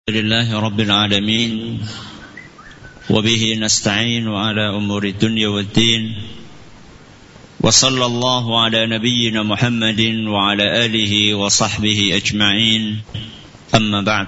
لله رب العالمين وبه نستعين على أمور الدنيا والدين وصلى الله على نبينا محمد وعلى آله وصحبه أجمعين أما بعد.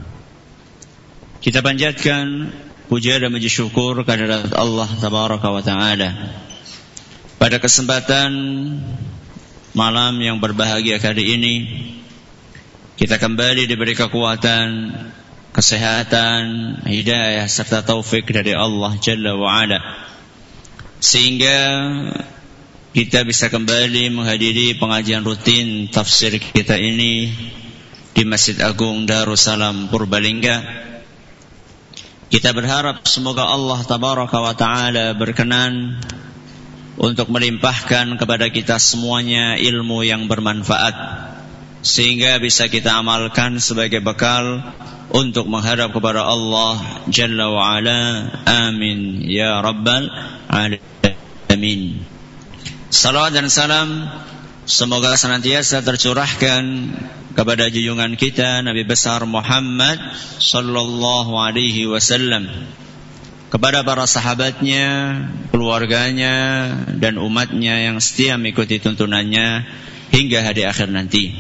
Kita panjatkan puja dan puji syukur kehadirat Allah Tabaraka wa Ta'ala. Pada kesempatan malam yang berbahagia kali ini, kita kembali diberi kekuatan, kesehatan, hidayah serta taufik dari Allah Jalla wa'ala, sehingga kita bisa kembali menghadiri pengajian rutin tafsir kita ini di Masjid Agung Darussalam Purbalingga. Kita berharap semoga Allah Tabaraka wa Ta'ala berkenan untuk melimpahkan kepada kita semuanya ilmu yang bermanfaat, sehingga bisa kita amalkan sebagai bekal untuk menghadap kepada Allah Jalla wa'ala. Amin ya Rabbal Alamin. Salawat dan salam semoga senantiasa tercurahkan kepada junjungan kita Nabi besar Muhammad sallallahu alaihi wasallam, kepada para sahabatnya, keluarganya, dan umatnya yang setia mengikuti tuntunannya hingga hari akhir nanti.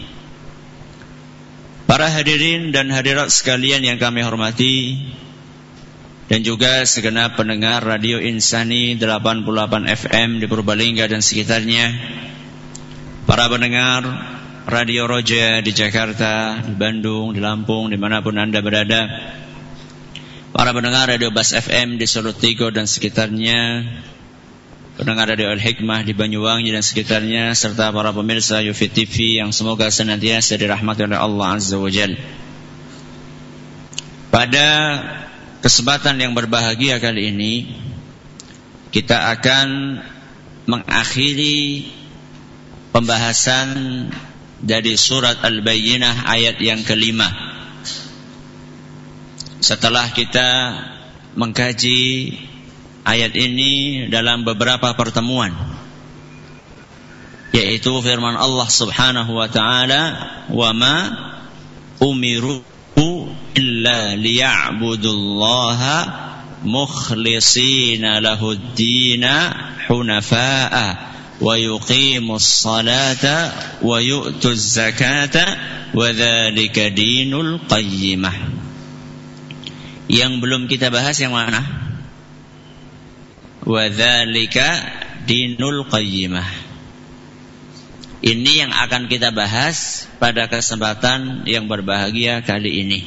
Para hadirin dan hadirat sekalian yang kami hormati, dan juga segenap pendengar Radio Insani 88 FM di Purbalingga dan sekitarnya, para pendengar Radio Roja di Jakarta, di Bandung, di Lampung, dimanapun Anda berada, para pendengar Radio Bas FM di Solo Tigo dan sekitarnya, pendengar Radio Al-Hikmah di Banyuwangi dan sekitarnya, serta para pemirsa Yufi TV yang semoga senantiasa dirahmati oleh Allah Azza wa Jalla. Pada kesempatan yang berbahagia kali ini, kita akan mengakhiri pembahasan dari surat Al-Bayyinah ayat yang kelima. Setelah kita mengkaji ayat ini dalam beberapa pertemuan, yaitu firman Allah Subhanahu wa Ta'ala, wa ma umiru illa liya'budullaha mukhlishina lahuddina hunafa'a wa yuqimus salata wa yu'tuz zakata wa dzalika dinul qayyimah. Yang belum kita bahas yang mana? Wa dzalika dinul qayyimah. Ini yang akan kita bahas pada kesempatan yang berbahagia kali ini.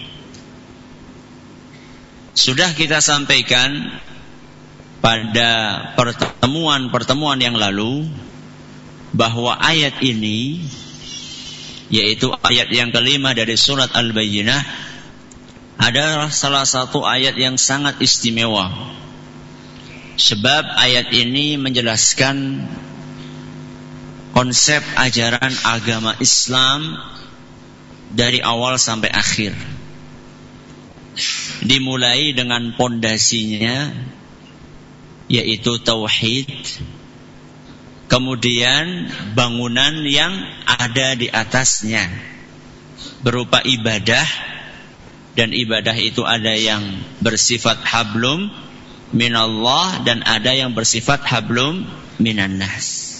Sudah kita sampaikan pada pertemuan-pertemuan yang lalu bahwa ayat ini, yaitu ayat yang kelima dari surat Al-Bayyinah, adalah salah satu ayat yang sangat istimewa. Sebab ayat ini menjelaskan konsep ajaran agama Islam dari awal sampai akhir. Dimulai dengan pondasinya, yaitu tauhid, kemudian bangunan yang ada di atasnya berupa ibadah, dan ibadah itu ada yang bersifat hablum minallah dan ada yang bersifat hablum minannas.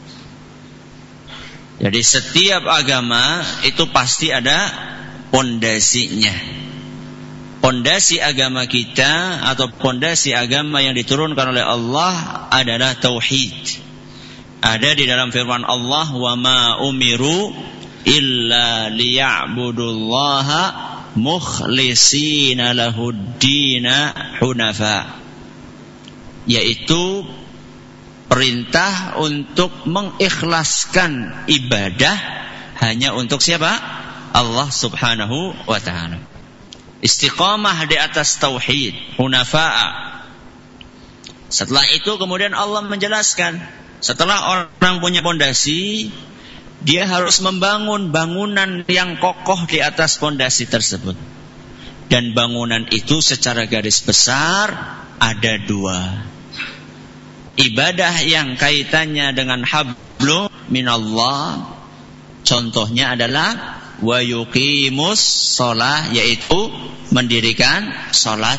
Jadi setiap agama itu pasti ada pondasinya. Pondasi agama kita atau pondasi agama yang diturunkan oleh Allah adalah tauhid. Ada di dalam firman Allah, wa ma umiru illa liya'budullaha mukhlishina lahuddina hunafa, yaitu perintah untuk mengikhlaskan ibadah hanya untuk siapa? Allah Subhanahu wa Ta'ala. Istiqamah di atas tauhid, hunafa'a. Setelah itu kemudian Allah menjelaskan, setelah orang punya pondasi, dia harus membangun bangunan yang kokoh di atas pondasi tersebut. Dan bangunan itu secara garis besar ada dua. Ibadah yang kaitannya dengan hablum minallah, contohnya adalah wa yuqimus shalah, yaitu mendirikan salat.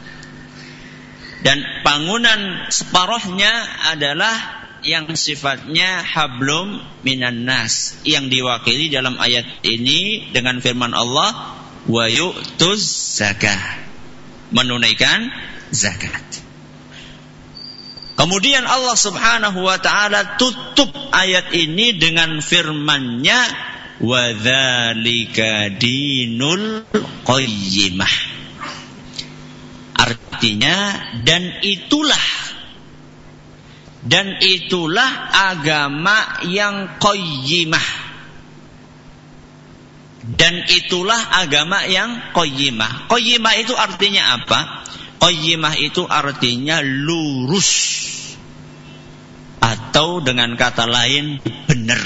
Dan bangunan separuhnya adalah yang sifatnya hablum minan nas, yang diwakili dalam ayat ini dengan firman Allah, wa yu'tuz zakah, menunaikan zakat. Kemudian Allah Subhanahu wa taala tutup ayat ini dengan firman-Nya, wa dzalika dinul qayyimah. Artinya dan itulah agama yang qayyimah. Dan itulah agama yang qayyimah. Qayyimah itu artinya apa? Qayyimah itu artinya lurus, atau dengan kata lain benar.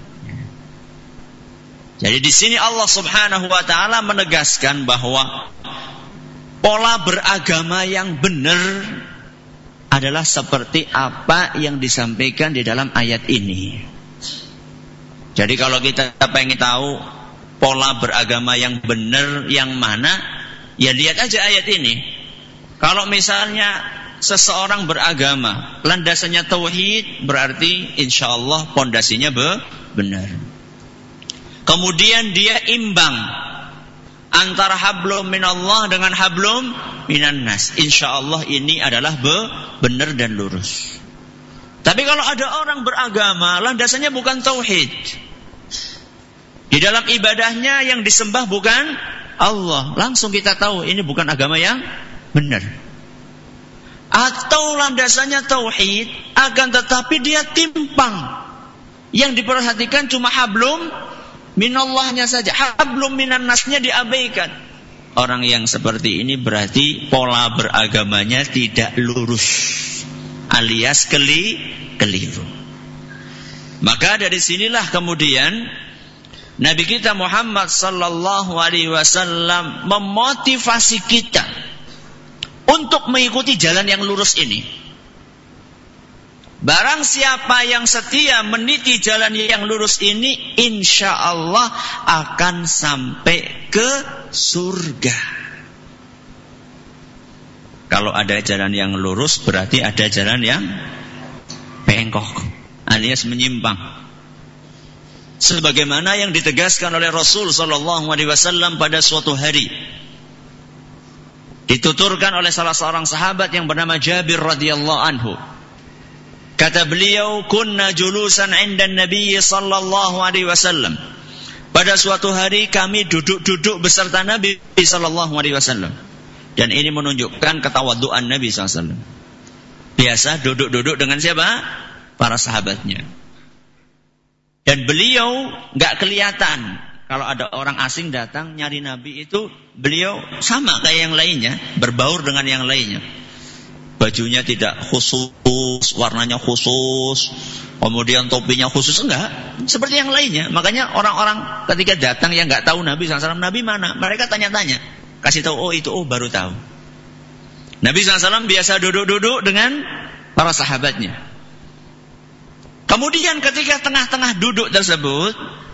Jadi di sini Allah Subhanahu wa taala menegaskan bahwa pola beragama yang benar adalah seperti apa yang disampaikan di dalam ayat ini. Jadi kalau kita pengen tahu pola beragama yang benar yang mana, ya lihat aja ayat ini. Kalau misalnya seseorang beragama, landasannya tauhid, berarti insyaallah pondasinya benar. Kemudian dia imbang antara hablum minallah dengan hablum minan nas, insyaallah ini adalah benar dan lurus. Tapi kalau ada orang beragama, landasannya bukan tauhid, di dalam ibadahnya yang disembah bukan Allah, langsung kita tahu ini bukan agama yang benar. Atau landasannya tauhid, akan tetapi dia timpang, yang diperhatikan cuma hablum minallahnya saja, hablum minan nasnya diabaikan. Orang yang seperti ini berarti pola beragamanya tidak lurus, alias keliru. Maka dari sinilah kemudian Nabi kita Muhammad sallallahu alaihi wasallam memotivasi kita untuk mengikuti jalan yang lurus ini. Barang siapa yang setia meniti jalan yang lurus ini, insya Allah akan sampai ke surga. Kalau ada jalan yang lurus, berarti ada jalan yang bengkok, alias menyimpang. Sebagaimana yang ditegaskan oleh Rasul sallallahu alaihi wasallam pada suatu hari, dituturkan oleh salah seorang sahabat yang bernama Jabir radhiyallahu anhu. Kata beliau, kunna julusan 'inda Nabi sallallahu alaihi wasallam. Pada suatu hari kami duduk-duduk beserta Nabi sallallahu alaihi wasallam. Dan ini menunjukkan ketawaduan Nabi sallallahu alaihi wasallam. Biasa duduk-duduk dengan siapa? Para sahabatnya. Dan beliau enggak kelihatan. Kalau ada orang asing datang nyari Nabi itu, beliau sama kayak yang lainnya, berbaur dengan yang lainnya. Bajunya tidak khusus, warnanya khusus, kemudian topinya khusus, enggak. Seperti yang lainnya. Makanya orang-orang ketika datang yang enggak tahu Nabi SAW, Nabi mana? Mereka tanya-tanya. Kasih tahu, oh itu, oh baru tahu. Nabi SAW biasa duduk-duduk dengan para sahabatnya. Kemudian ketika tengah-tengah duduk tersebut,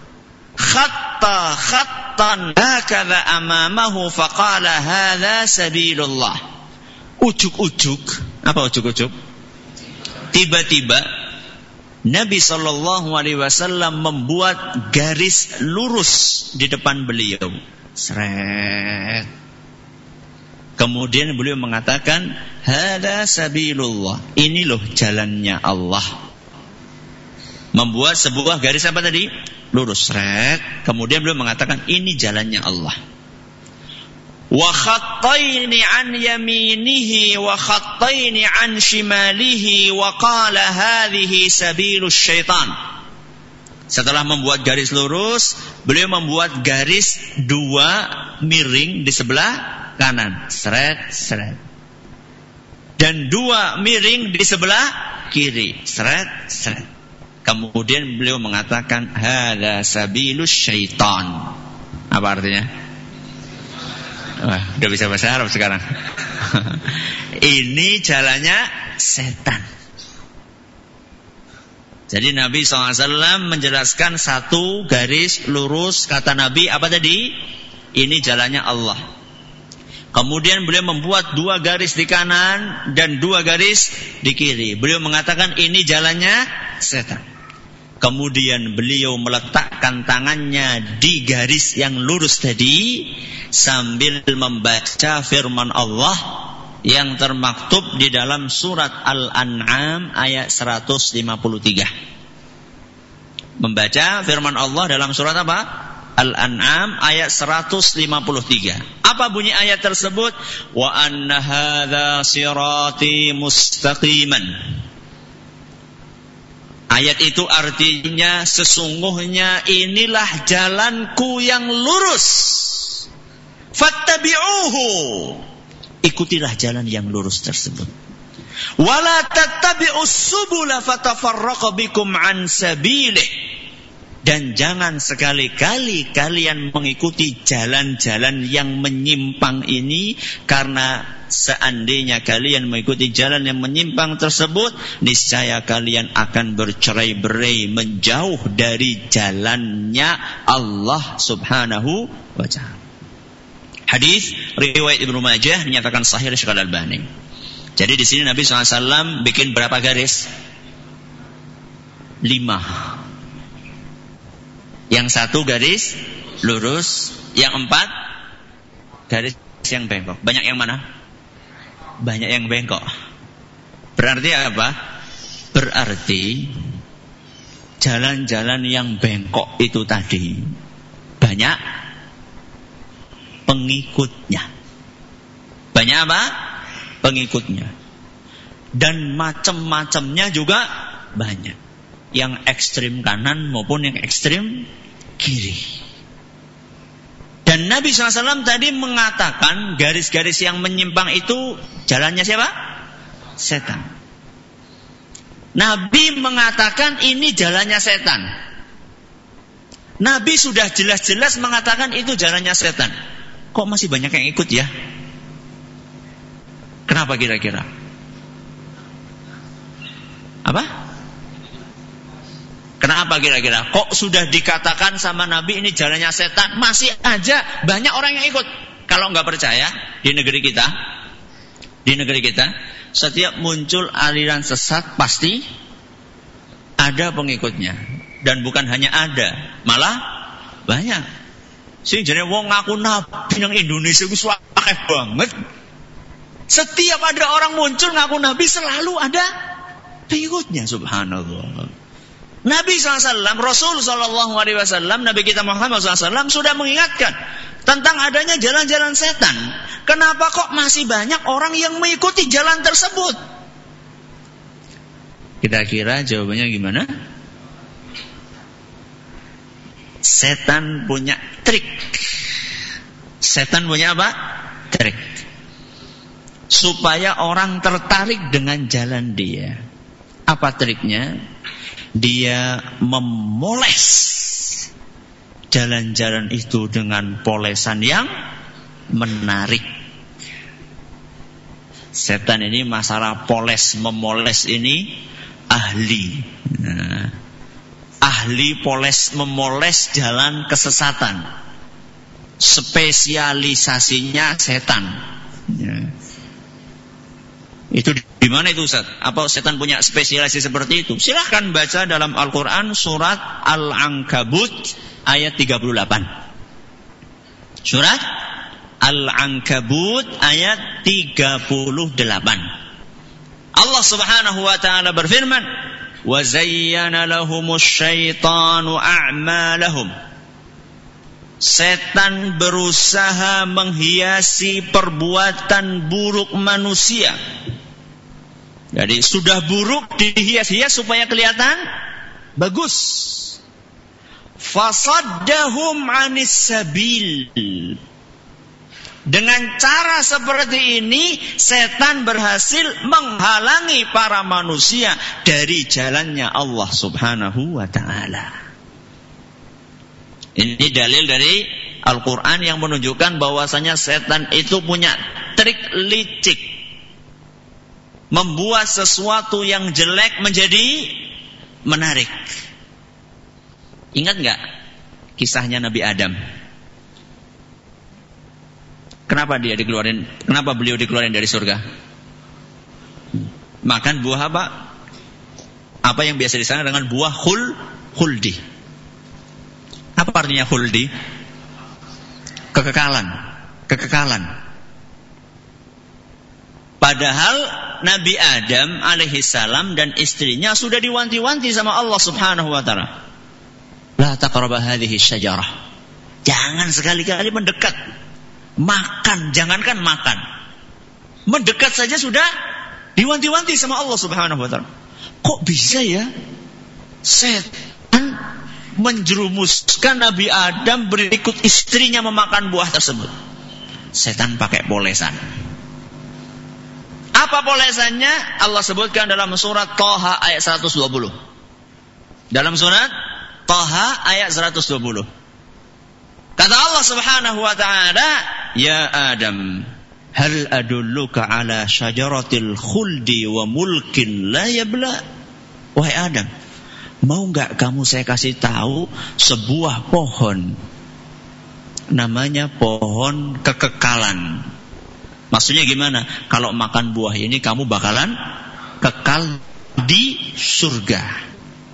khattan hakadha amamahu faqala hadha sabilullah. Ujuk-ujuk, apa ujuk-ujuk? Tiba-tiba Nabi sallallahu alaihi wasallam membuat garis lurus di depan beliau. Seret. Kemudian beliau mengatakan, hadza sabilullah. Ini loh jalannya Allah. Membuat sebuah garis apa tadi? Lurus, seret. Kemudian beliau mengatakan, ini jalannya Allah. Wa khattaini an yaminihi wa khattaini an shimalihi wa qala hadhihi sabilus syaitan. Setelah membuat garis lurus, beliau membuat garis dua miring di sebelah kanan, seret seret. Dan dua miring di sebelah kiri, seret seret. Kemudian beliau mengatakan hadza sabilus syaitan. Apa artinya? Wah, udah bisa bahasa Arab sekarang. Ini jalannya setan. Jadi Nabi SAW menjelaskan satu garis lurus, kata Nabi apa tadi? Ini jalannya Allah. Kemudian beliau membuat 2 garis di kanan dan 2 garis di kiri. Beliau mengatakan ini jalannya setan. Kemudian beliau meletakkan tangannya di garis yang lurus tadi sambil membaca firman Allah yang termaktub di dalam surat Al-An'am ayat 153. Membaca firman Allah dalam surat apa? Al-An'am ayat 153. Apa bunyi ayat tersebut? Wa anna hadza sirati mustaqiman. Ayat itu artinya sesungguhnya inilah jalanku yang lurus. Fattabi'uhu. Ikutilah jalan yang lurus tersebut. Wala tattabi'us subula fatafarraqu bikum an sabilih. Dan jangan sekali-kali kalian mengikuti jalan-jalan yang menyimpang ini, karena seandainya kalian mengikuti jalan yang menyimpang tersebut, niscaya kalian akan bercerai-berai menjauh dari jalannya Allah Subhanahu wa ta'ala. Hadis riwayat Ibnu Majah menyatakan sahih Syekh Al-Albani. Jadi di sini Nabi SAW bikin berapa garis? 5. Yang 1 garis lurus, yang 4 garis yang bengkok. Banyak yang mana? Banyak yang bengkok. Berarti apa? Berarti jalan-jalan yang bengkok itu tadi banyak pengikutnya. Banyak apa? Pengikutnya. Dan macam-macamnya juga banyak. Yang ekstrim kanan maupun yang ekstrim kiri. Dan Nabi SAW tadi mengatakan garis-garis yang menyimpang itu jalannya siapa? Setan. Nabi mengatakan ini jalannya setan. Nabi sudah jelas-jelas mengatakan itu jalannya setan. Kok masih banyak yang ikut ya? Kenapa kira-kira? Apa? Kenapa kira-kira? Kok sudah dikatakan sama Nabi ini jalannya setan, masih aja banyak orang yang ikut? Kalau nggak percaya, di negeri kita, setiap muncul aliran sesat pasti ada pengikutnya. Dan bukan hanya ada, malah banyak. Sing jane wong ngaku nabi nang Indonesia ku akeh banget. Setiap ada orang muncul ngaku nabi selalu ada pengikutnya, subhanallah. Nabi SAW, Rasul SAW, Nabi kita Muhammad SAW sudah mengingatkan tentang adanya jalan-jalan setan. Kenapa kok masih banyak orang yang mengikuti jalan tersebut? Kira-kira jawabannya gimana? Setan punya trik. Setan punya apa? Trik. Supaya orang tertarik dengan jalan dia. Apa triknya? Dia memoles jalan-jalan itu dengan polesan yang menarik. Setan ini masalah memoles ini ahli. Ahli memoles jalan kesesatan. Spesialisasinya setan. Itu di mana itu Ustaz? Apa setan punya spesialisasi seperti itu? Silahkan baca dalam Al-Quran surat Al-Ankabut ayat 38. Surat Al-Ankabut ayat 38. Allah Subhanahu wa ta'ala berfirman, "Wa zayyana lahumusy syaitanu a'malahum." Setan berusaha menghiasi perbuatan buruk manusia. Jadi sudah buruk dihias-hias supaya kelihatan bagus. Fasaddahum 'anis sabil. Dengan cara seperti ini setan berhasil menghalangi para manusia dari jalannya Allah Subhanahu wa ta'ala. Ini dalil dari Al-Quran yang menunjukkan bahwasanya setan itu punya trik licik. Membuat sesuatu yang jelek menjadi menarik. Ingat nggak kisahnya Nabi Adam? Kenapa beliau dikeluarin dari surga? Makan buah apa? Apa yang biasa disana dengan buah khuldi. Apa artinya khuldi? Kekekalan. Padahal Nabi Adam alaihissalam dan istrinya sudah diwanti-wanti sama Allah subhanahu wa ta'ala. La taqraba hadhihi syajarah. Jangan sekali-kali mendekat. Makan, jangankan makan. Mendekat saja sudah diwanti-wanti sama Allah subhanahu wa ta'ala. Kok bisa ya setan menjerumuskan Nabi Adam berikut istrinya memakan buah tersebut? Setan pakai polesan. Apa polesannya? Allah sebutkan dalam surat Thaha ayat 120. Dalam surat Thaha ayat 120. Kata Allah subhanahu wa ta'ala, Ya Adam, hal adulluka ala syajaratil khuldi wa mulkin la yabla. Wahai Adam, mau enggak kamu saya kasih tahu sebuah pohon, namanya pohon kekekalan. Maksudnya gimana? Kalau makan buah ini kamu bakalan kekal di surga.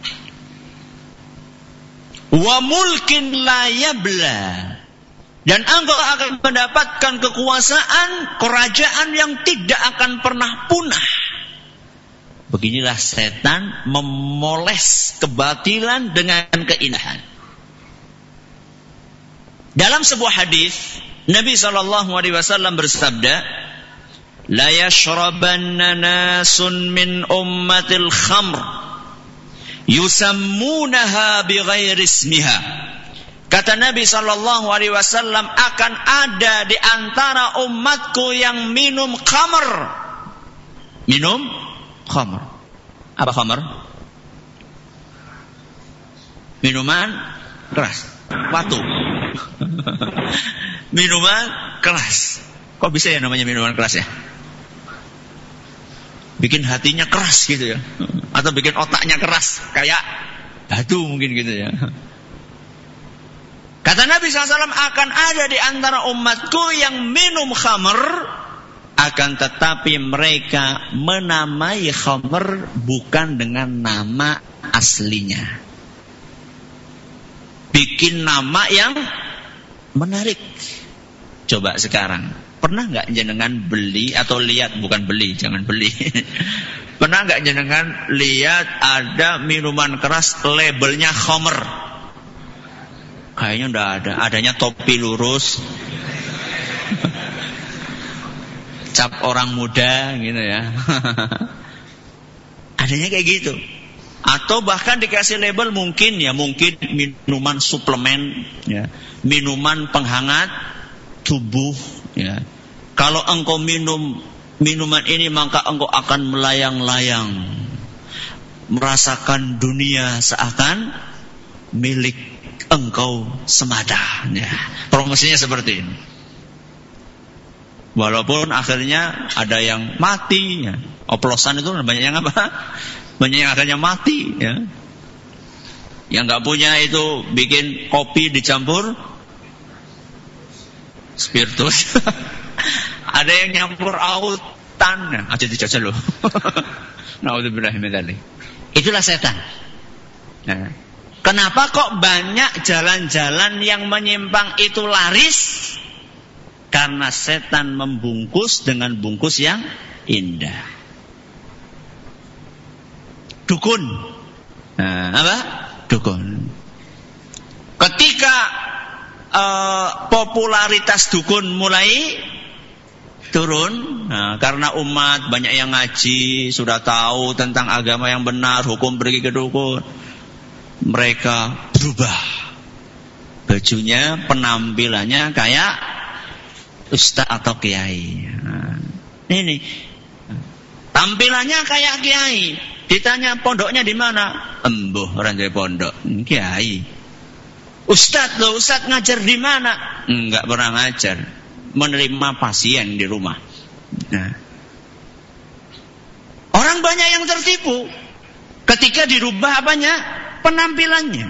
Wa mulkin la yabla. Dan engkau akan mendapatkan kekuasaan, kerajaan yang tidak akan pernah punah. Beginilah setan memoles kebatilan dengan keindahan. Dalam sebuah hadis, Nabi SAW bersabda, La yashrabanna nasun min ummatil khamr yusammunaha bighairi ismiha. Kata Nabi SAW, akan ada di antara umatku yang minum khamr. Minum khamr. Apa khamr? Minuman keras. Watu. Minuman keras. Kok bisa ya namanya minuman keras ya? Bikin hatinya keras gitu ya. Atau bikin otaknya keras. Kayak batu mungkin gitu ya. Kata Nabi SAW, akan ada di antara umatku yang minum khamr, akan tetapi mereka menamai khamr bukan dengan nama aslinya. Bikin nama yang menarik. Coba sekarang, pernah nggak jenengan beli atau lihat, bukan beli, jangan beli. Pernah nggak jenengan lihat ada minuman keras labelnya khamr? Kayaknya enggak ada. Adanya topi lurus, cap orang muda gitu ya. Adanya kayak gitu. Atau bahkan dikasih label mungkin minuman suplemen ya, minuman penghangat tubuh ya. Kalau engkau minum minuman ini maka engkau akan melayang-layang, merasakan dunia seakan milik engkau semata ya. Promosinya seperti ini. Walaupun akhirnya ada yang mati ya. Oplosan itu banyak yang apa? Banyak yang akhirnya mati ya. Yang gak punya itu bikin kopi dicampur spiritus. Ada yang nyampur autan ya. Aja dijajal loh. Naudzubillah min dzalik. Itulah setan ya. Kenapa kok banyak jalan-jalan yang menyimpang itu laris? Karena setan membungkus dengan bungkus yang indah. Dukun. Nah, apa? Dukun. Ketika popularitas dukun mulai turun, karena umat banyak yang ngaji, sudah tahu tentang agama yang benar, hukum pergi ke dukun. Mereka berubah. Bajunya, penampilannya kayak ustaz atau kiai. Ini tampilannya kayak kiai. Ditanya pondoknya di mana? Embuh, orang dari pondok. Kiai. Ustaz loh, ustaz ngajar di mana? Enggak pernah ngajar. Menerima pasien di rumah. Nah. Orang banyak yang tertipu. ketika dirubah apanya? Penampilannya.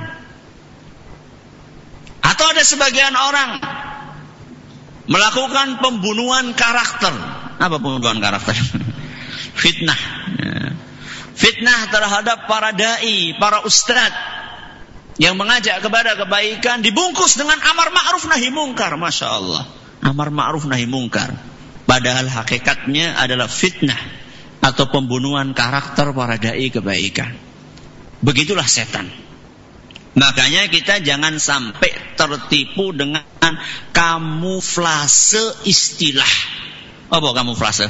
Atau ada sebagian orang melakukan pembunuhan karakter. Apa pembunuhan karakter? Fitnah. Fitnah terhadap para dai, para ustadz yang mengajak kepada kebaikan dibungkus dengan amar ma'ruf nahi mungkar. Masya Allah. Amar ma'ruf nahi mungkar. Padahal hakikatnya adalah fitnah atau pembunuhan karakter para dai kebaikan. Begitulah setan. Makanya kita jangan sampai tertipu dengan kamuflase istilah. Apa kamuflase?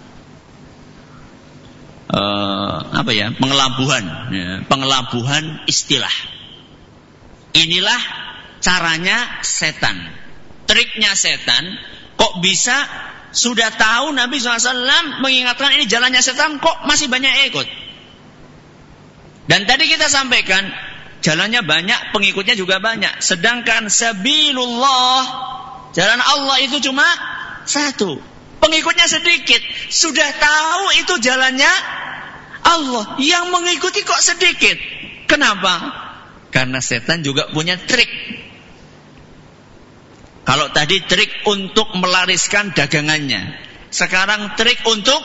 Pengelabuhan. Pengelabuhan istilah. Inilah caranya setan. Triknya setan. Kok bisa sudah tahu Nabi SAW mengingatkan ini jalannya setan, kok masih banyak ikut? Dan tadi kita sampaikan, jalannya banyak, pengikutnya juga banyak. Sedangkan sabilullah, jalan Allah itu cuma satu. Pengikutnya sedikit. Sudah tahu itu jalannya Allah. Yang mengikuti kok sedikit. Kenapa? Karena setan juga punya trik. Kalau tadi trik untuk melariskan dagangannya. Sekarang trik untuk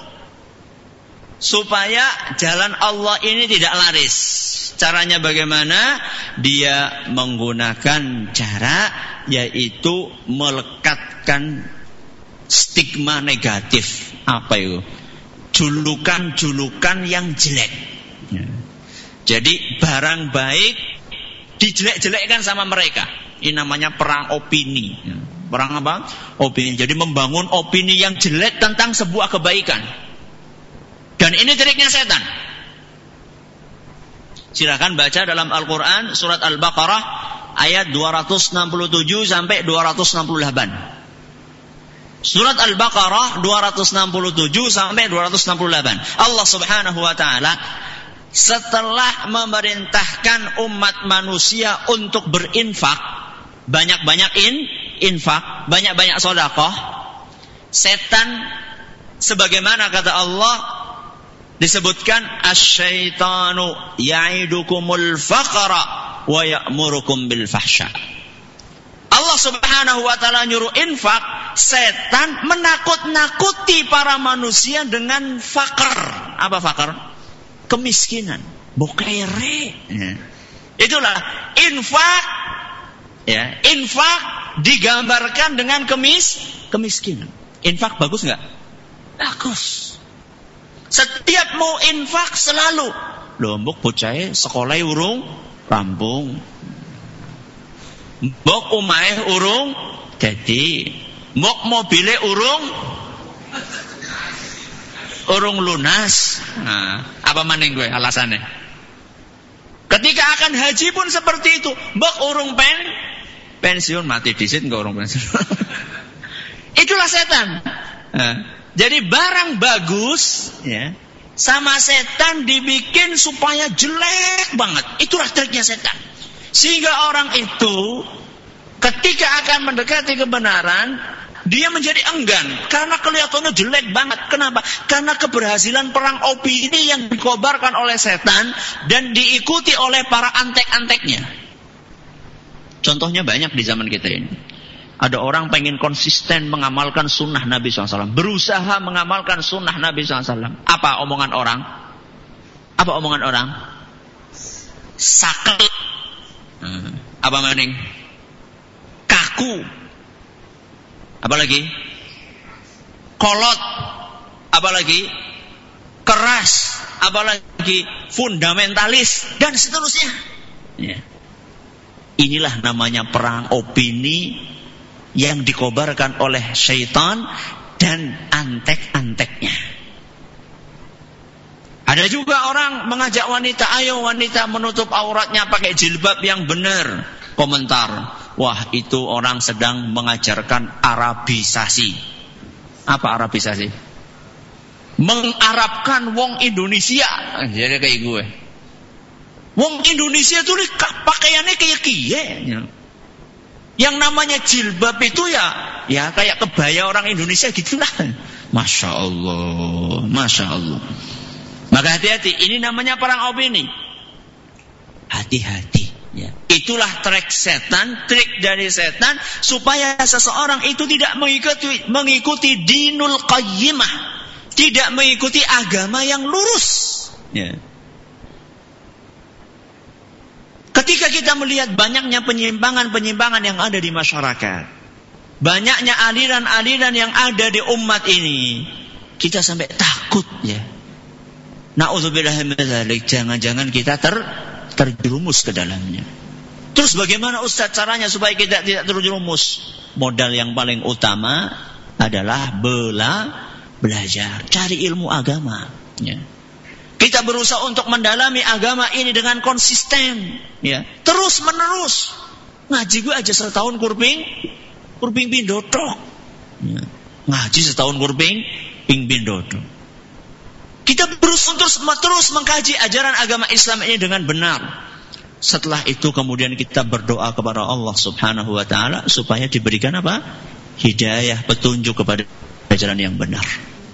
supaya jalan Allah ini tidak laris. Caranya bagaimana? Dia menggunakan cara yaitu melekatkan stigma negatif. Apa itu? Julukan-julukan yang jelek. Jadi barang baik dijelek-jelekkan sama mereka. Ini namanya perang opini. Perang apa? Opini. Jadi membangun opini yang jelek tentang sebuah kebaikan. Dan ini triknya setan. Silakan baca dalam Al-Quran surat Al-Baqarah ayat 267 sampai 268. Surat Al-Baqarah 267 sampai 268. Allah Subhanahu wa taala setelah memerintahkan umat manusia untuk berinfak, banyak-banyak infak, banyak-banyak sedekah, setan sebagaimana kata Allah disebutkan asyaitanu ya'idukumul faqra wa ya'murukum bil fahsya. Allah Subhanahu wa taala nyuruh infak, setan menakut-nakuti para manusia dengan fakir. Apa fakir? Kemiskinan, bokere. Itulah infak. Ya, infak digambarkan dengan kemiskinan. Infak bagus enggak? Bagus. Setiap mau infak selalu lombok bocah sekolah urung rampung. Mbok omahe urung dadi. Mbok mobile urung lunas. Nah, apa maning gue alasannya? Ketika akan haji pun seperti itu. Mbok urung pensiun mati disit enggak urung pensiun. Itulah setan. Nah, jadi barang bagus ya, sama setan dibikin supaya jelek banget. Itulah triknya setan. Sehingga orang itu ketika akan mendekati kebenaran, dia menjadi enggan karena kelihatannya jelek banget. Kenapa? Karena keberhasilan perang opini yang dikobarkan oleh setan dan diikuti oleh para antek-anteknya. Contohnya banyak di zaman kita ini. Ada orang pengen konsisten mengamalkan sunnah Nabi SAW, berusaha mengamalkan sunnah Nabi SAW. Apa omongan orang? Apa omongan orang? Sakel. Apa maning? Kaku. Apalagi? Kolot. Apalagi? Keras. Apalagi? Fundamentalis. Dan seterusnya. Ya. Inilah namanya perang opini yang dikobarkan oleh syaitan dan antek-anteknya. Ada juga orang mengajak wanita, ayo wanita menutup auratnya pakai jilbab yang benar. Komentar, wah itu orang sedang mengajarkan Arabisasi. Apa Arabisasi? Mengarabkan wong Indonesia. Jadi kayak gue. Wong Indonesia tuh pakaiannya kayak kiye. Yang namanya jilbab itu ya kayak kebaya orang Indonesia gitulah. Masya Allah, Masya Allah. Maka hati-hati, ini namanya perang opini. Hati-hati. Ya. Itulah trik dari setan supaya seseorang itu tidak mengikuti dinul qayyimah, tidak mengikuti agama yang lurus. Ya. Ketika kita melihat banyaknya penyimpangan yang ada di masyarakat, banyaknya aliran-aliran yang ada di umat ini, kita sampai takut ya. Na'udzubillah min dzalik, jangan-jangan kita terjerumus ke dalamnya. Terus bagaimana Ustaz caranya supaya kita tidak terjerumus? Modal yang paling utama adalah belajar, cari ilmu agama. Ya. Kita berusaha untuk mendalami agama ini dengan konsisten, ya. Terus menerus. Ngaji gue aja setahun kurping pindotok. Ya. Ngaji setahun kurping pindotok. Kita berusaha terus mengkaji ajaran agama Islam ini dengan benar. Setelah itu kemudian kita berdoa kepada Allah Subhanahu wa taala supaya diberikan apa? Hidayah, petunjuk kepada ajaran yang benar.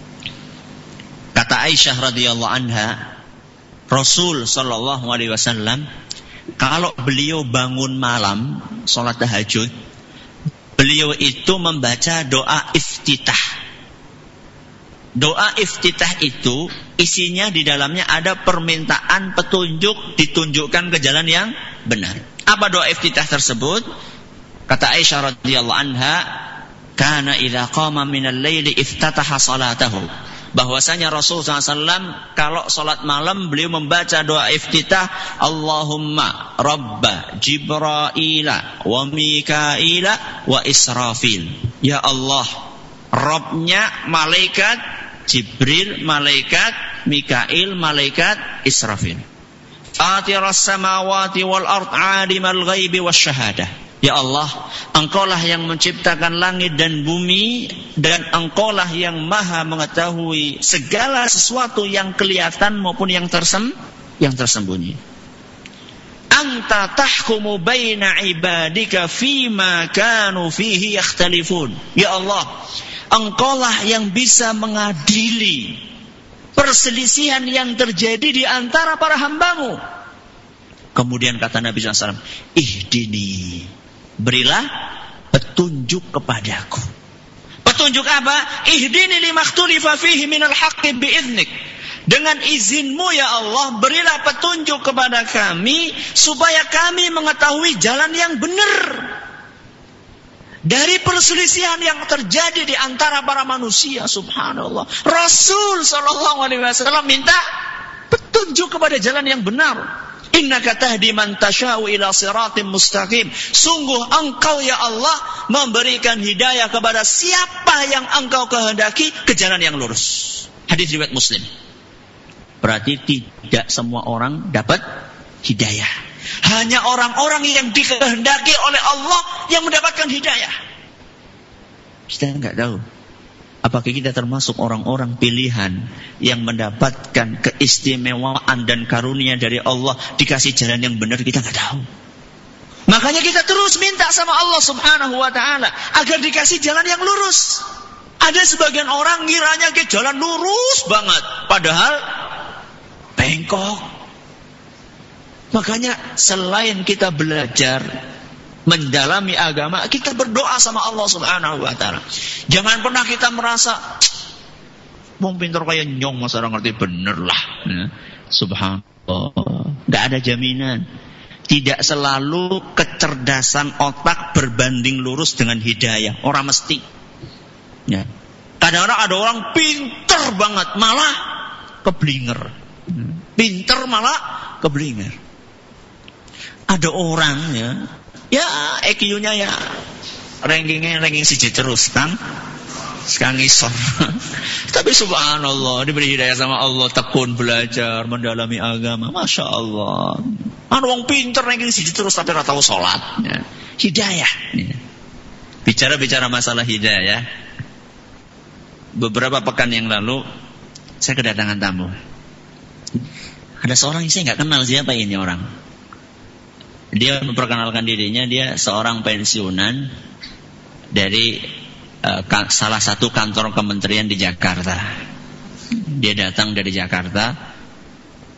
Kata Aisyah radhiyallahu anha, Rasul sallallahu alaihi wasallam kalau beliau bangun malam salat tahajud, beliau itu membaca doa iftitah. Doa iftitah itu isinya di dalamnya ada permintaan petunjuk, ditunjukkan ke jalan yang benar. Apa doa iftitah tersebut? Kata Aisyah radhiyallahu anha, kana idza qama minal laili iftataha salatahu. Bahwasanya Rasul SAW kalau salat malam beliau membaca doa iftitah, Allahumma rabba Jibraila wa Mikaila wa Israfil. Ya Allah, Rabbnya malaikat Jibril, malaikat Mikail, malaikat Israfil. Fatiras samawati wal ard, alimal ghaibi wasyahadah. Ya Allah, Engkaulah yang menciptakan langit dan bumi, dan Engkaulah yang maha mengetahui segala sesuatu yang kelihatan maupun yang tersembunyi. Anta tahkumu baina ibadika fima kanu fihi yakhtalifun. Ya Allah, Engkaulah yang bisa mengadili perselisihan yang terjadi di antara para hambamu. Kemudian kata Nabi SAW, ihdini, berilah petunjuk kepadaku. Petunjuk apa? Ihdini limakhtulifa fihi minal haqqi biiznik. Dengan izinmu ya Allah, berilah petunjuk kepada kami supaya kami mengetahui jalan yang benar dari perselisihan yang terjadi di antara para manusia. Subhanallah, Rasul SAW minta petunjuk kepada jalan yang benar. Innaka tahdi man tasha'u ila siratim mustaqim. Sungguh Engkau ya Allah memberikan hidayah kepada siapa yang Engkau kehendaki ke jalan yang lurus. Hadis riwayat Muslim. Berarti tidak semua orang dapat hidayah. Hanya orang-orang yang dikehendaki oleh Allah yang mendapatkan hidayah. Kita enggak tahu apakah kita termasuk orang-orang pilihan yang mendapatkan keistimewaan dan karunia dari Allah, dikasih jalan yang benar. Kita enggak tahu. Makanya kita terus minta sama Allah Subhanahu wa taala agar dikasih jalan yang lurus. Ada sebagian orang ngiranya ke jalan lurus banget, padahal bengkok. Makanya selain kita belajar mendalami agama, kita berdoa sama Allah Subhanahu wa taala. Jangan pernah kita merasa mau pintar kayak nyong, masa orang ngerti bener lah. Ya. Subhanallah, enggak ada jaminan. Tidak selalu kecerdasan otak berbanding lurus dengan hidayah. Orang mesti. Ya. Kadang-kadang ada orang pintar banget malah keblinger. Pintar malah keblinger. Ada orang ya EQ-nya ya ranking siji terus kan sekarang ngisor. Tapi subhanallah, diberi hidayah sama Allah, tekun belajar mendalami agama, masya Allah. Ada orang pintar ranking siji terus tapi ora tahu salat. Ya. Hidayah. Ya. Bicara masalah hidayah, beberapa pekan yang lalu saya kedatangan tamu. Ada seorang yang saya nggak kenal siapa ini orang. Dia memperkenalkan dirinya, dia seorang pensiunan dari salah satu kantor kementerian di Jakarta. Dia datang dari Jakarta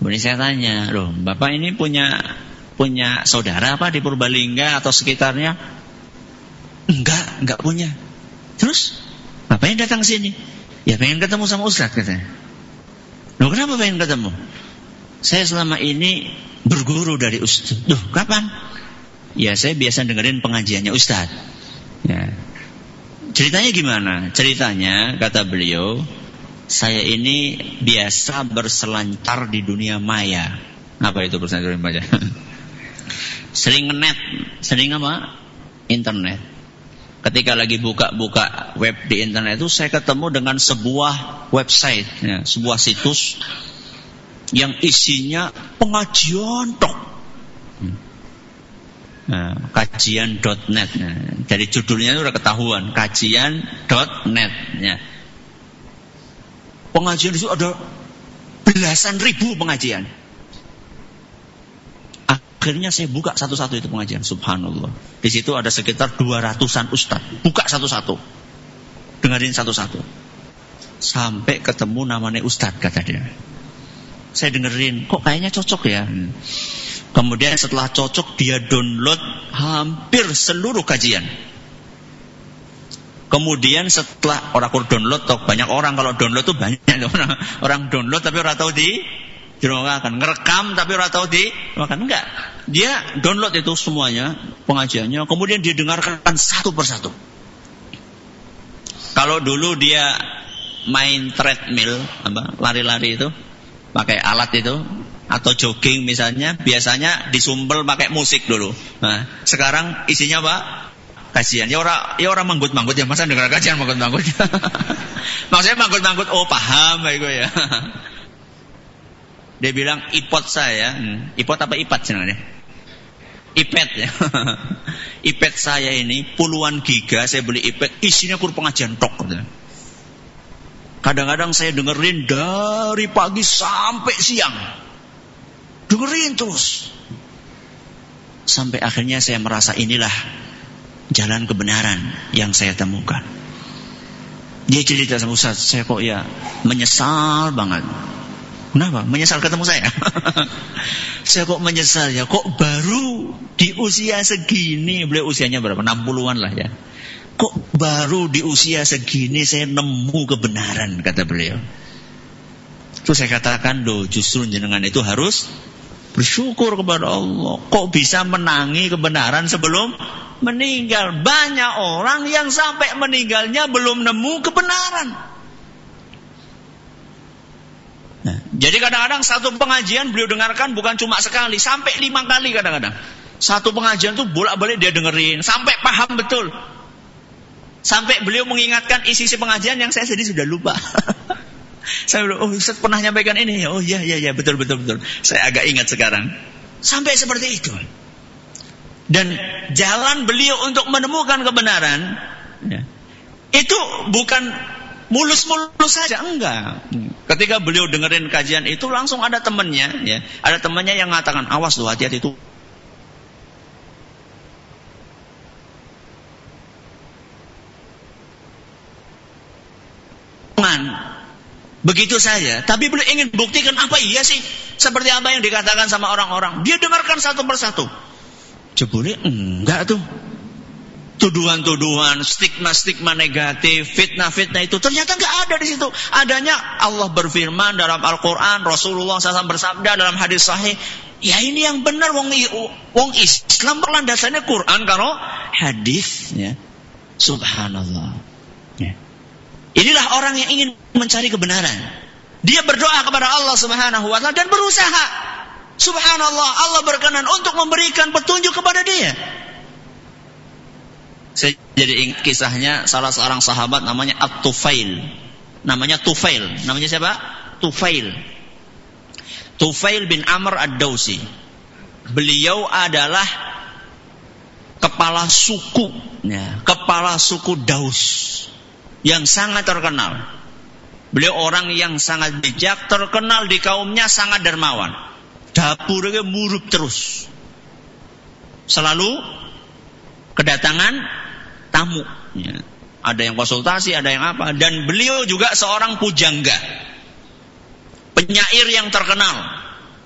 Kemudian saya tanya, loh Bapak ini punya saudara apa di Purbalingga atau sekitarnya? Enggak punya. Terus ngapain datang sini? Ya pengen ketemu sama Ustadz katanya. Loh kenapa pengen ketemu? Saya selama ini berguru dari Ustadz. Loh kapan? Ya saya biasa dengerin pengajiannya Ustadz. Ya. Ceritanya gimana? Ceritanya kata beliau, saya ini biasa berselancar di dunia maya. Apa itu berselancar di dunia maya? Sering ngenet, sering apa? Internet. Ketika lagi buka-buka web di internet itu, saya ketemu dengan sebuah website, ya, sebuah situs yang isinya pengajian tok. Nah, kajian.net. Nah, dari judulnya itu udah ketahuan, kajian.net. Ya. Pengajian itu ada belasan ribu pengajian. Akhirnya saya buka satu-satu itu pengajian, subhanallah. Di situ ada sekitar 200-an ustadz. Buka satu-satu, dengerin satu-satu, sampai ketemu namanya ustadz kata dia. Saya dengerin, kok kayaknya cocok ya. Kemudian setelah cocok dia download hampir seluruh kajian. Kemudian setelah orang download, banyak orang kalau download tuh banyak orang download tapi orang tahu dirokakan, ngerekam tapi orang tahu dirokakan. Enggak, dia download itu semuanya pengajiannya, kemudian dia dengarkan satu persatu. Kalau dulu dia main treadmill, lari-lari itu pakai alat itu, atau jogging misalnya, biasanya disumbel pakai musik dulu. Nah, sekarang isinya apa? Kajian. Ya orang manggut-manggut ya, masa dengar kajian manggut-manggut. Maksudnya manggut-manggut, oh paham baik gue ya. Dia bilang iPod saya, iPod apa iPad sebenarnya? iPad ya. iPad saya ini puluhan giga, saya beli iPad, isinya kur pengajian tok. Kadang-kadang saya dengerin dari pagi sampai siang. Dengerin terus. Sampai akhirnya saya merasa inilah jalan kebenaran yang saya temukan. Dia cerita sama Ustaz, saya kok ya menyesal banget. Kenapa? Menyesal ketemu saya. Saya kok menyesal ya, kok baru di usia segini, beliau usianya berapa? 60-an lah ya. Kok baru di usia segini saya nemu kebenaran, kata beliau. Terus saya katakan, loh justru jenengan itu harus bersyukur kepada Allah. Kok bisa menangi kebenaran sebelum meninggal? Banyak orang yang sampai meninggalnya belum nemu kebenaran. Nah, jadi kadang-kadang satu pengajian beliau dengarkan bukan cuma sekali, sampai 5 kali kadang-kadang. Satu pengajian tuh bolak-balik dia dengerin, sampai paham betul. Sampai beliau mengingatkan isi-isi pengajian yang saya sendiri sudah lupa. Saya bilang, oh Ustaz pernah nyampaikan ini ya? Oh iya betul. Saya agak ingat sekarang. Sampai seperti itu. Dan jalan beliau untuk menemukan kebenaran ya, itu bukan mulus-mulus saja, enggak. Ketika beliau dengerin kajian itu langsung ada temannya ya, ada temannya yang mengatakan, awas loh, hati-hati itu. Begitu saja, tapi beliau ingin buktikan apa iya sih seperti apa yang dikatakan sama orang-orang. Dia dengarkan satu persatu. Jebule enggak tuh. Tuduhan-tuduhan, stigma-stigma negatif, fitnah-fitnah itu ternyata enggak ada di situ. Adanya Allah berfirman dalam Al-Qur'an, Rasulullah SAW bersabda dalam hadis sahih, ya ini yang benar wong Islam berlandasannya Quran karo hadis ya. Subhanallah. Ya. Inilah orang yang ingin mencari kebenaran. Dia berdoa kepada Allah Subhanahu wa taala dan berusaha. Subhanallah, Allah berkenan untuk memberikan petunjuk kepada dia. Saya jadi ingat kisahnya salah seorang sahabat namanya At-Tufail. Namanya siapa? Tufail. Tufail bin Amr Ad-Dausi. Beliau adalah kepala suku Daus yang sangat terkenal. Beliau orang yang sangat bijak, terkenal di kaumnya, sangat dermawan. Dapurnya muruk terus. Selalu kedatangan tamu. Ya. Ada yang konsultasi, ada yang apa. Dan beliau juga seorang pujangga. Penyair yang terkenal.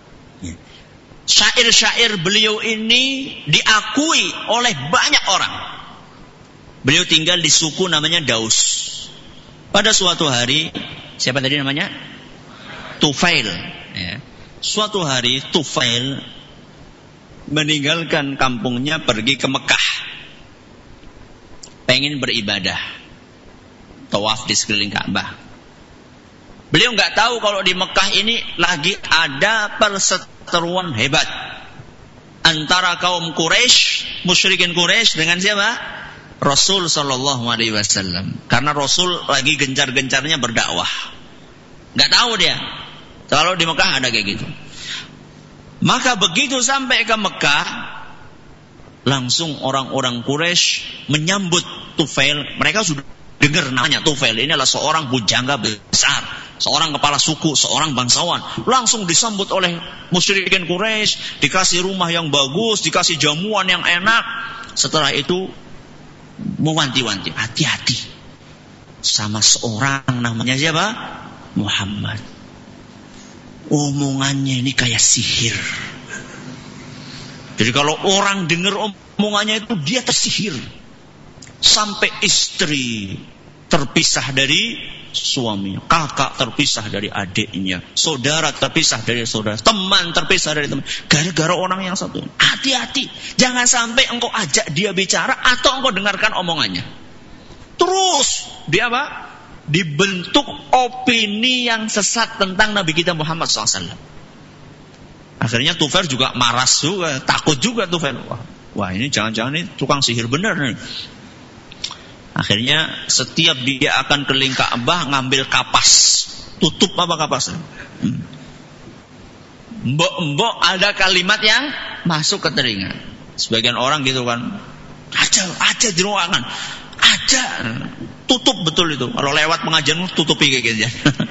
Syair-syair beliau ini diakui oleh banyak orang. Beliau tinggal di suku namanya Daus. Pada suatu hari, siapa tadi namanya? Tufail. Ya. Suatu hari Tufail meninggalkan kampungnya pergi ke Mekah. Pengen beribadah. Tawaf di sekeliling Ka'bah. Beliau nggak tahu kalau di Mekah ini lagi ada perseteruan hebat antara kaum Quraisy, musyrikin Quraisy dengan siapa? Rasul sallallahu alaihi wasallam. Karena Rasul lagi gencar-gencarnya berdakwah. Nggak tahu dia kalau di Mekah ada kayak gitu. Maka begitu sampai ke Mekah, langsung orang-orang Quraisy menyambut Tufail. Mereka sudah dengar namanya Tufail. Ini adalah seorang bujangga besar, seorang kepala suku, seorang bangsawan. Langsung disambut oleh musyrikin Quraisy, dikasih rumah yang bagus, dikasih jamuan yang enak. Setelah itu mewanti-wanti, hati-hati sama seorang namanya siapa? Muhammad. Omongannya ini kayak sihir. Jadi kalau orang dengar omongannya itu dia tersihir. Sampai istri terpisah dari suaminya, kakak terpisah dari adiknya, saudara terpisah dari saudara, teman terpisah dari teman, gara-gara orang yang satu. Hati-hati, jangan sampai engkau ajak dia bicara atau engkau dengarkan omongannya. Terus dia apa? Dibentuk opini yang sesat tentang Nabi kita Muhammad SAW. Akhirnya Tufail juga maras juga, takut juga Tufail. Wah ini jangan-jangan ini tukang sihir benar nih. Akhirnya setiap dia akan keliling Ka'bah ngambil kapas, tutup apa kapasnya. Mbok ada kalimat yang masuk ke telinga. Sebagian orang gitu kan, aja di ruangan, aja tutup betul itu. Kalau lewat pengajian tutupi kayak gitu.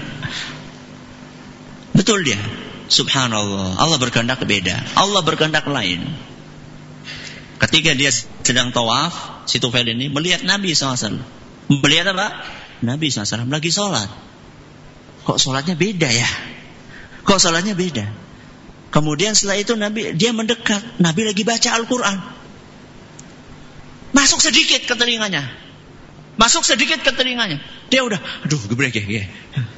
Betul dia. Subhanallah. Allah berkehendak beda. Allah berkehendak lain. Ketika dia sedang tawaf, si Tufail ini melihat Nabi SAW. Melihat apa? Nabi SAW lagi sholat. Kok sholatnya beda ya? Kok sholatnya beda? Kemudian setelah itu dia mendekat. Nabi lagi baca Al-Quran. Masuk sedikit ke telinganya. Dia udah, gebrek ya.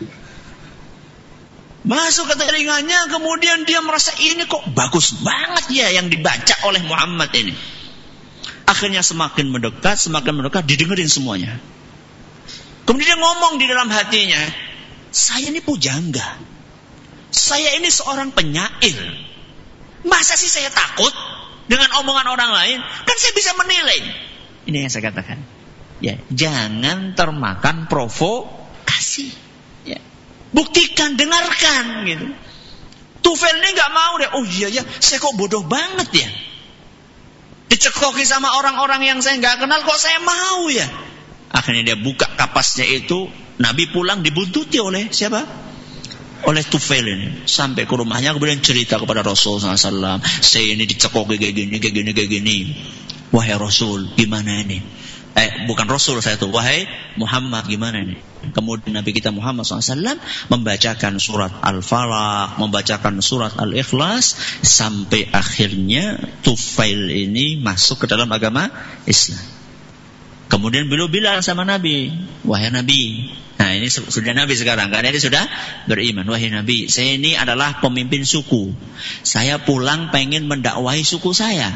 Masuk ke telinganya, kemudian dia merasa ini kok bagus banget ya yang dibaca oleh Muhammad ini. Akhirnya semakin mendekat, didengerin semuanya. Kemudian dia ngomong di dalam hatinya, saya ini pujangga. Saya ini seorang penyair. Masa sih saya takut dengan omongan orang lain? Kan saya bisa menilai. Ini yang saya katakan. Ya, jangan termakan provokasi. Ya. Buktikan, dengarkan gitu. Tufail ini gak mau deh. Oh iya ya, saya kok bodoh banget ya. Dicekoki sama orang-orang yang saya gak kenal, kok saya mau ya. Akhirnya dia buka kapasnya itu. Nabi pulang dibuntuti oleh siapa? Oleh Tufail ini. Sampai ke rumahnya kemudian cerita kepada Rasul SAW. Saya ini dicekoki kayak gini. Wahai Rasul, gimana ini? Bukan Rasul saya tuh. Wahai Muhammad, gimana ini? Kemudian Nabi kita Muhammad SAW membacakan surat Al-Falaq, membacakan surat Al-Ikhlas, sampai akhirnya Tufail ini masuk ke dalam agama Islam. Kemudian beliau bilang sama Nabi, wahai Nabi. Nah ini sudah Nabi sekarang, karena dia sudah beriman. Wahai Nabi, saya ini adalah pemimpin suku. Saya pulang pengen mendakwahi suku saya.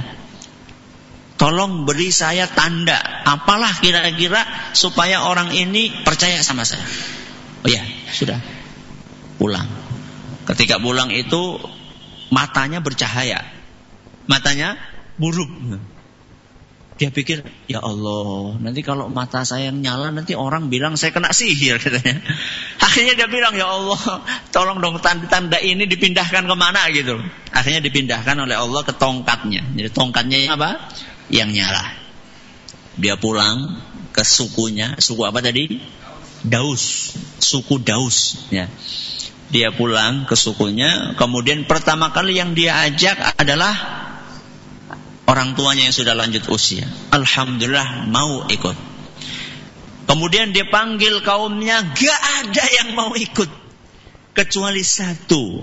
Tolong beri saya tanda, apalah kira-kira supaya orang ini percaya sama saya. Oh ya, sudah. Pulang. Ketika pulang itu matanya bercahaya. Matanya buruk. Dia pikir, ya Allah, nanti kalau mata saya nyala nanti orang bilang saya kena sihir katanya. Akhirnya dia bilang, ya Allah, tolong dong tanda-tanda ini dipindahkan kemana gitu. Akhirnya dipindahkan oleh Allah ke tongkatnya. Jadi tongkatnya apa? Yang nyala. Dia pulang ke sukunya. Suku apa tadi? Daus. Suku Daus ya. Dia pulang ke sukunya. Kemudian pertama kali yang dia ajak adalah orang tuanya yang sudah lanjut usia. Alhamdulillah mau ikut. Kemudian dia panggil kaumnya, gak ada yang mau ikut kecuali satu.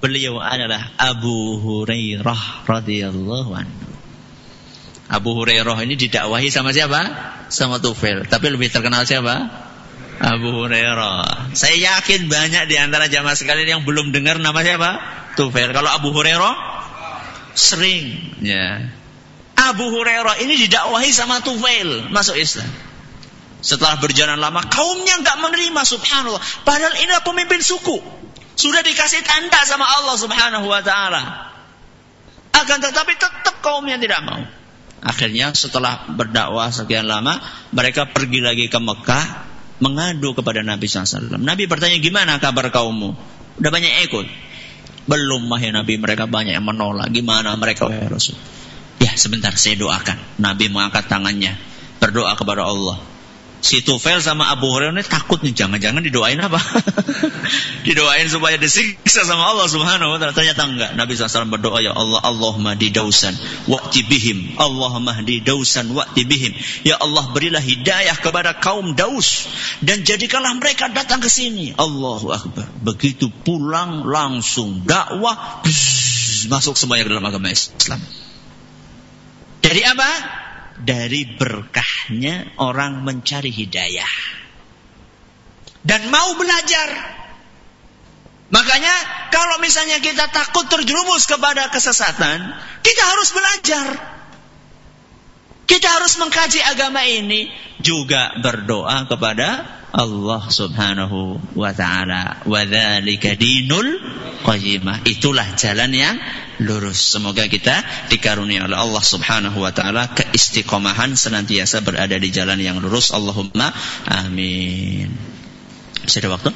Beliau adalah Abu Hurairah radhiyallahu anhu. Abu Hurairah ini didakwahi sama siapa? Sama Tufail. Tapi lebih terkenal siapa? Abu Hurairah. Saya yakin banyak di antara jamaah sekalian yang belum dengar nama siapa? Tufail. Kalau Abu Hurairah sering. Ya. Abu Hurairah ini didakwahi sama Tufail masuk Islam. Setelah berjalan lama, kaumnya nggak menerima, subhanallah. Padahal ini pemimpin suku. Sudah dikasih tanda sama Allah subhanahu wa ta'ala. Akan tetapi tetap kaumnya tidak mau. Akhirnya setelah berdakwah sekian lama, mereka pergi lagi ke Mekah, mengadu kepada Nabi SAW. Nabi bertanya, gimana kabar kaummu? Udah banyak yang ikut? Belum, wahai Nabi, mereka banyak yang menolak. Gimana mereka, wahai Rasul? Ya, sebentar, saya doakan. Nabi mengangkat tangannya, berdoa kepada Allah. Si Tufail sama Abu Hurairah ini takut nih, jangan-jangan didoain apa? Didoain supaya disiksa sama Allah subhanahu wa ta'ala. Ternyata enggak. Nabi SAW berdoa, ya Allah, Allahumma di dausan wa'ti bihim. Allahumma di dausan wa'ti bihim. Ya Allah, berilah hidayah kepada kaum Daus dan jadikanlah mereka datang ke sini. Allahu Akbar. Begitu pulang langsung dakwah, masuk semuanya ke dalam agama Islam. Dari apa? Dari berkahnya orang mencari hidayah dan mau belajar. Makanya kalau misalnya kita takut terjerumus kepada kesesatan, kita harus belajar. Kita harus mengkaji agama ini, juga berdoa kepada Allah subhanahu wa ta'ala. Wa dzalika dinul qayyimah. Itulah jalan yang lurus. Semoga kita dikaruniai oleh Allah subhanahu wa ta'ala keistiqomahan, senantiasa berada di jalan yang lurus. Allahumma amin. Bisa ada waktu?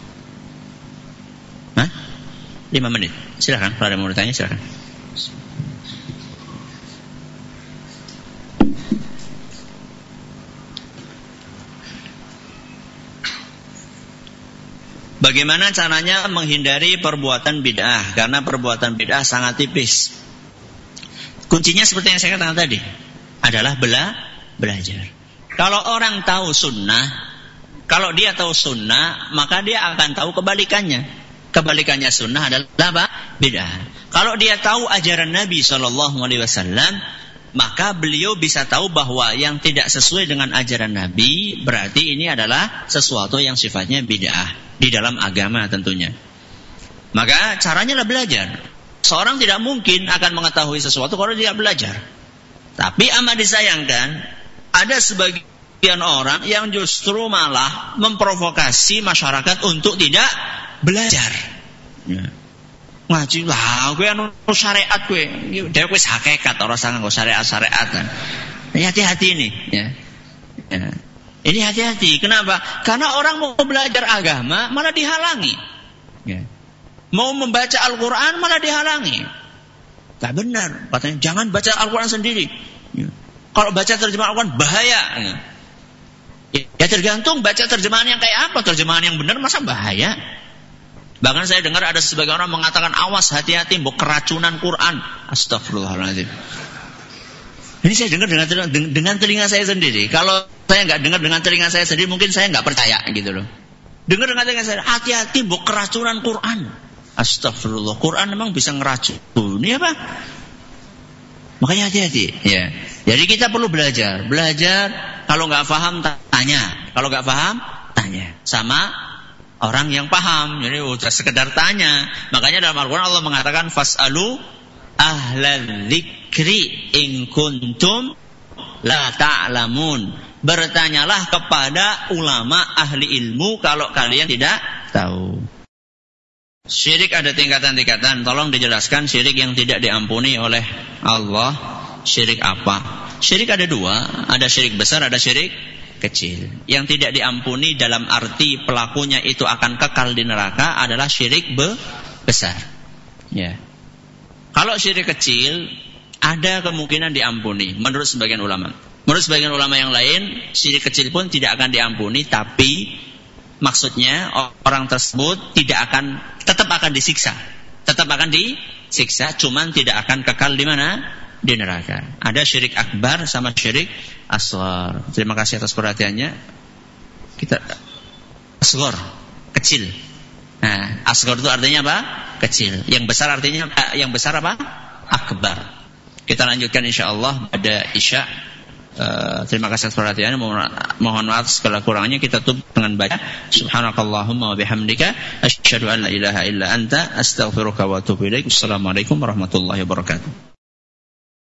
5 menit. Silakan, kalau ada yang mau bertanya silakan. Bagaimana caranya menghindari perbuatan bid'ah? Karena perbuatan bid'ah sangat tipis. Kuncinya seperti yang saya katakan tadi, adalah belajar. Kalau orang tahu sunnah, kalau dia tahu sunnah, maka dia akan tahu kebalikannya. Kebalikannya sunnah adalah apa? Bid'ah. Kalau dia tahu ajaran Nabi SAW, maka beliau bisa tahu bahwa yang tidak sesuai dengan ajaran Nabi, berarti ini adalah sesuatu yang sifatnya bid'ah di dalam agama tentunya. Maka caranya adalah belajar. Seorang tidak mungkin akan mengetahui sesuatu kalau tidak belajar. Tapi amat disayangkan, ada sebagian orang yang justru malah memprovokasi masyarakat untuk tidak belajar. Ya. Ngaji lah, gue anu syariat gue, dia gue hakikat orang sangat gue syariat-syariatan. Ini hati-hati ini. Ya. Ini hati-hati. Kenapa? Karena orang mau belajar agama malah dihalangi. Ya. Mau membaca Al-Quran malah dihalangi. Tak benar. Katanya jangan baca Al-Quran sendiri. Ya. Kalau baca terjemahan Al-Quran bahaya. Ya tergantung baca terjemahan yang kayak apa. Terjemahan yang benar masa bahaya? Bahkan saya dengar ada sebagian orang mengatakan, awas, hati-hati, mbok keracunan Quran. Astagfirullahaladzim. Ini saya dengar dengan telinga saya sendiri. Kalau saya nggak dengar dengan telinga saya sendiri, mungkin saya nggak percaya gitu loh. Dengar dengan telinga saya, hati-hati, mbok keracunan Quran. Astagfirullah, Quran memang bisa ngeracuni apa? Makanya hati-hati. Ya. Jadi kita perlu belajar. Kalau nggak paham tanya. Kalau nggak paham tanya sama orang yang paham. Jadi udah sekedar tanya. Makanya dalam Al-Quran Allah mengatakan fas'alu ahlal dzikri in kuntum la ta'lamun. Bertanyalah kepada ulama ahli ilmu kalau kalian tidak tahu. Syirik ada tingkatan-tingkatan. Tolong dijelaskan syirik yang tidak diampuni oleh Allah. Syirik apa? Syirik ada dua. Ada syirik besar, ada syirik kecil. Yang tidak diampuni dalam arti pelakunya itu akan kekal di neraka adalah syirik besar. Ya. Kalau syirik kecil ada kemungkinan diampuni menurut sebagian ulama. Menurut sebagian ulama yang lain, syirik kecil pun tidak akan diampuni, tapi maksudnya orang tersebut tetap akan disiksa. Tetap akan disiksa, cuman tidak akan kekal di mana? Di neraka. Ada syirik akbar sama syirik asghar. Terima kasih atas perhatiannya. Kita asghar, kecil. Nah, asghar itu artinya apa? Kecil. Yang besar artinya apa? Akbar. Kita lanjutkan insyaallah pada Isya. Terima kasih atas perhatiannya. Mohon maaf segala kurangnya. Kita tutup dengan baca subhanakallahumma wa bihamdika asyhadu an la ilaha illa anta astaghfiruka wa atubu ilaik. Assalamualaikum warahmatullahi wabarakatuh.